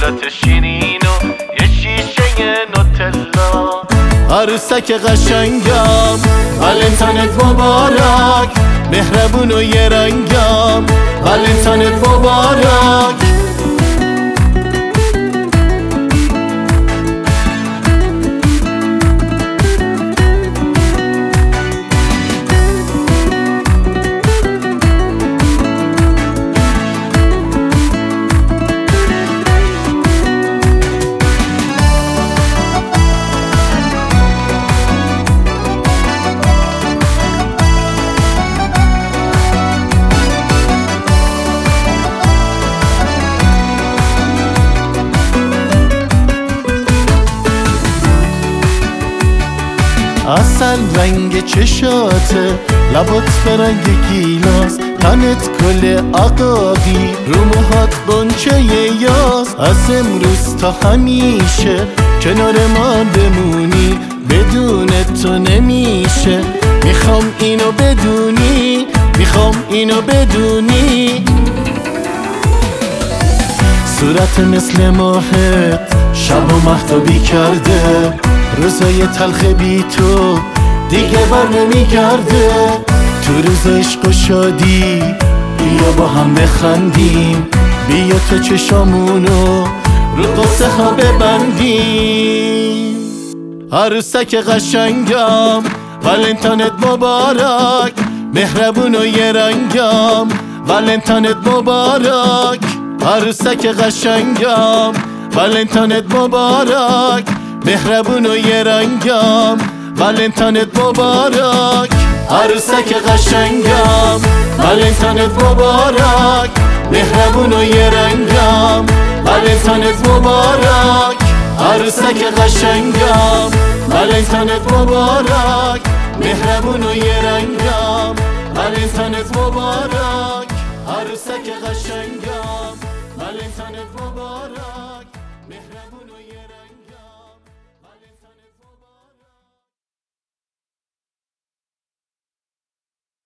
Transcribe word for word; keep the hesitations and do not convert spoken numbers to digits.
شکلات شیرین و یه شیشه نوتلا. عروسک قشنگم ولنتاینت مبارک، مهربون و یه رنگم ولنتاینت مبارک. اصل رنگ چشاته، لبات به رنگ گیلاس، تنت گل عقاقی، رو موهات غنچه یاس. از امروز تا همیشه کنار من بمونی، بدون تو نمیشه. میخوام اینو بدونی، میخوام اینو بدونی. صورت مثل ماهت شب و مهتابی کرده، روزای تلخ بی تو دیگه بر نمیگرده. تو روز عشق و شادی بیا با هم بخندیم، بیا تو چشامونو رو قصه ها ببندیم. عروسک قشنگم ولنتاینت مبارک، مهربون و یه رنگم ولنتاینت مبارک. عروسک قشنگم ولنتاینت مبارک، مهربون و یه رنگم ولنتاینت مبارک. عروسک قشنگم ولنتاینت مبارک، مهربون و یه رنگم ولنتاینت مبارک. عروسک قشنگم ولنتاینت مبارک، مهربون و یه رنگم ولنتاینت مبارک. عروسک قشنگم